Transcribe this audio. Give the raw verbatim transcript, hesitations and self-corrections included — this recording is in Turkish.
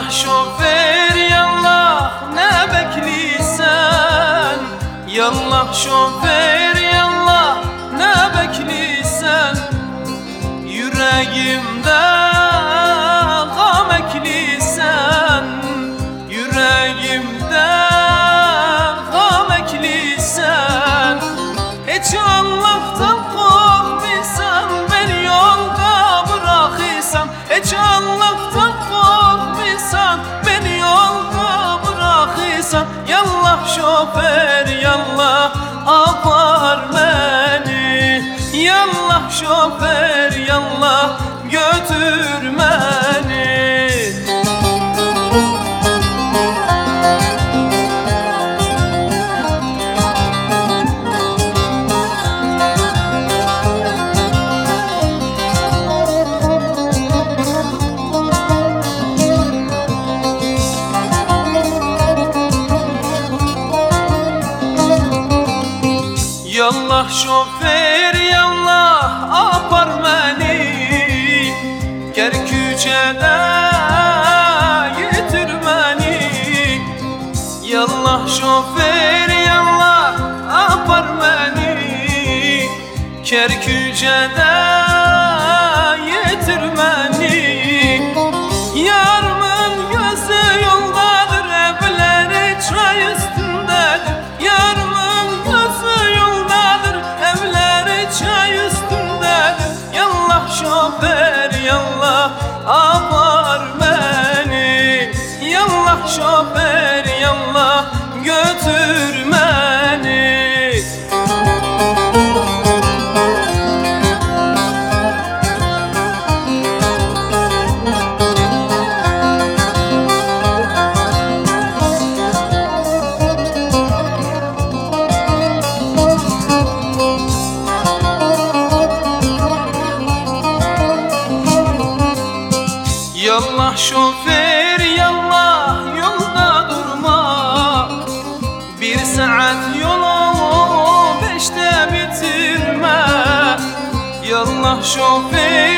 Yallah şoför yallah ne bekliysen, yallah şoför yallah ne bekliysen, yüreğimde gam ekliysen, yüreğimde gam ekliysen, hiç Allah'tan korkmaysan, beni yolda bırakırsan, hiç Allah'tan korkmaysan, beni yolda bırakırsan, yallah şoför yallah apar beni, yallah şoför yallah götür beni. Yallah şoför yallah apar beni, Kerküçe'de getir beni. Yallah şoför yallah apar beni, Kerküçe'de getir beni. Yarımın gözü yoldadır, evleri çay üstündedir. Yarımın gözü yoldadır, evleri çay üstündedir. Yallah şoför yallah apar beni, yallah şoför yallah götür beni. Yallah şoför yallah yolda durma, bir saat yolu beşte bitirme. Yallah şoför